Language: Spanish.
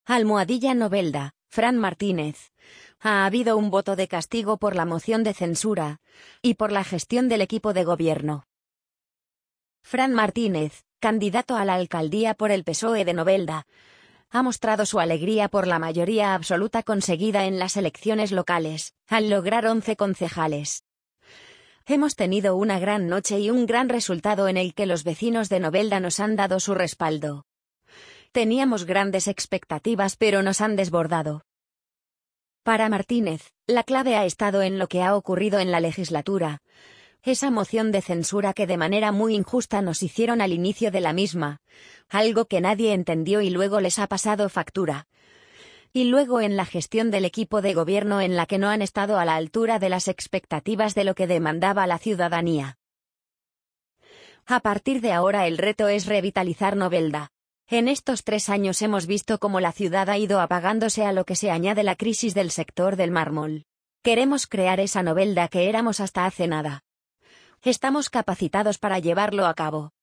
Almohadilla Novelda, Fran Martínez. Ha habido un voto de castigo por la moción de censura y por la gestión del equipo de gobierno. Fran Martínez, candidato a la alcaldía por el PSOE de Novelda, ha mostrado su alegría por la mayoría absoluta conseguida en las elecciones locales, al lograr 11 concejales. Hemos tenido una gran noche y un gran resultado en el que los vecinos de Novelda nos han dado su respaldo. Teníamos grandes expectativas pero nos han desbordado. Para Martínez, la clave ha estado en lo que ha ocurrido en la legislatura. Esa moción de censura que de manera muy injusta nos hicieron al inicio de la misma, algo que nadie entendió y luego les ha pasado factura. Y luego en la gestión del equipo de gobierno en la que no han estado a la altura de las expectativas de lo que demandaba la ciudadanía. A partir de ahora el reto es revitalizar Novelda. En estos 3 años hemos visto cómo la ciudad ha ido apagándose a lo que se añade la crisis del sector del mármol. Queremos crear esa Novelda que éramos hasta hace nada. Estamos capacitados para llevarlo a cabo.